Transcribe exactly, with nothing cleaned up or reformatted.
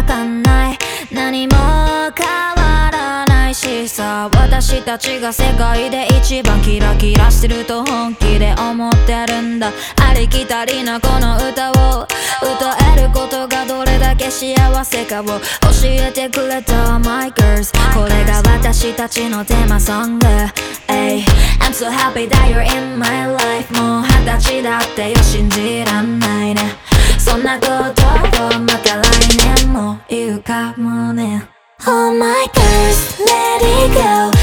かんない、何も変わらないしさ。私たちが世界で一番キラキラしてると本気で思ってるんだ。ありきたりなこの歌を歌えることがどれだけ幸せかを教えてくれた My girls。 これが私たちのテーマソング、ay I'm so happy that you're in my life。 もう二十歳だってよ信じらんないね、そんなことをまた来年も言うかもね。 Oh my girls let it go